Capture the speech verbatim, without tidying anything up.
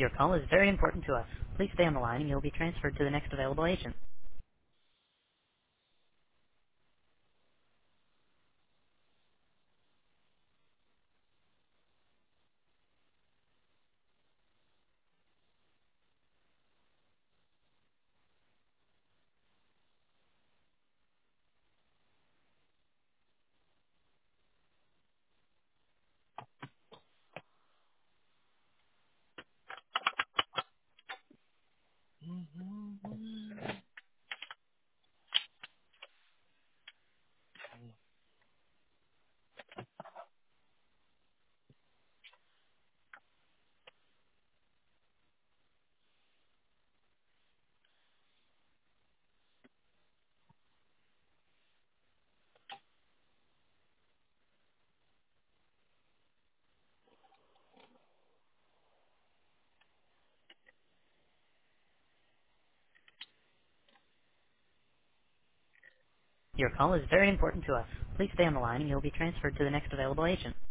Your call is very important to us. Please stay on the line and you'll be transferred to the next available agent. Your call is very important to us. Please stay on the line and you'll be transferred to the next available agent.